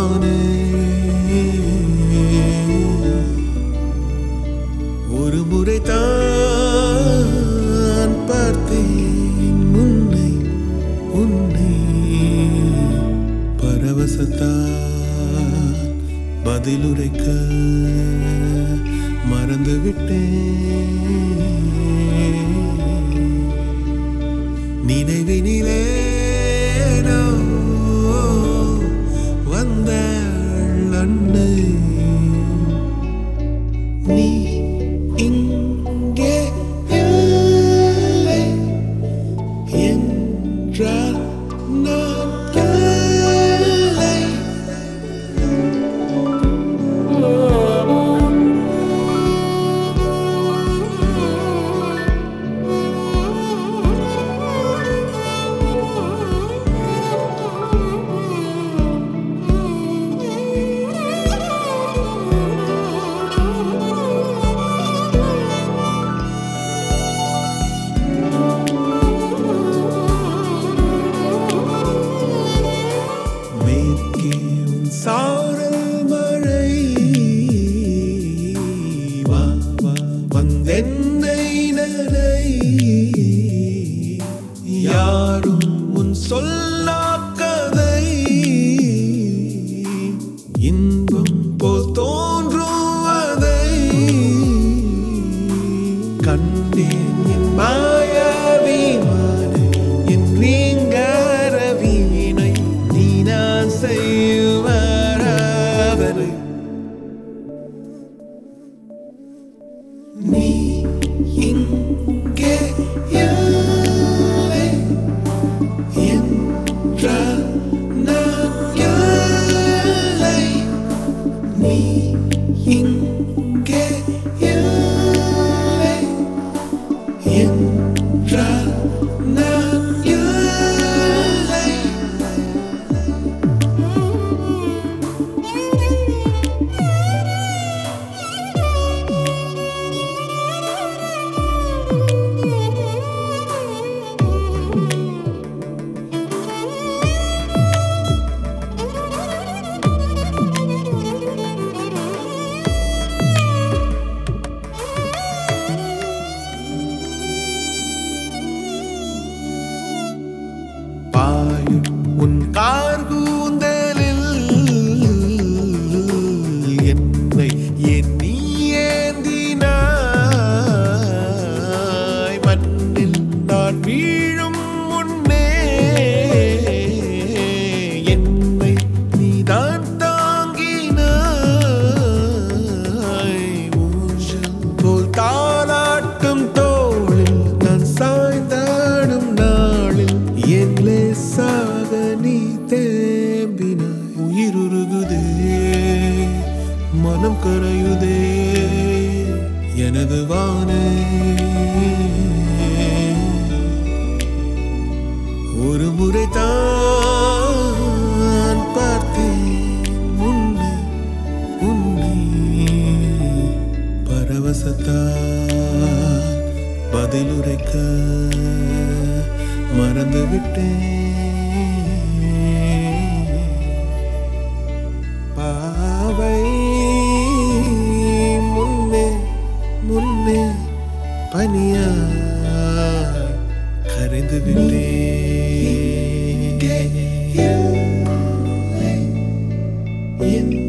வானே ஒரு முறை தான் பார்த்தேன் உன்னை உன்னை பரவசத்தான் பதிலுரைக்க மறந்துவிட்டேன் நினைவினிலே வந்தாள் அன்னை நீ இங்கே இல்லை என்றால் நான் இல்லை. சாரல் மழை வா வா வந்தென்னை நனை யாரும் உன் சொல்லாக்கதை இன்பம் போல் தோன்றுவதை கண்டேன் என் மாயவிமான என் ரீங்கார வீணை நீ நான் செய்வ நீ இங்கே இல்லை என்றால் நான் இல்லை. நீ இங்கே இல்லை என்றால் நான் இல்லை. உன் கார்கூந்தலில் என்னை என் நீ ஏந்தினாய் மண்ணில் நான் வீழும் முன்னே என்னை நீதான் தாங்கினாய் ஊஞ்சல் போல் தாளாட்டும் தோளில் நான் சாய்ந்தாடும் நாளில் என் லேசாக நீ தேம்பினாய் உயிருருகுதே மனம் கரையுதே எனது வானே ஒரு முறை தான் பார்த்தேன் உன்னை உன்னை பரவசத்தான் பதிலுரைக்க மறந்துவிட்டேன் பாவை முன்னே முன்னே பனியாய் கரைந்து விட்டேன்.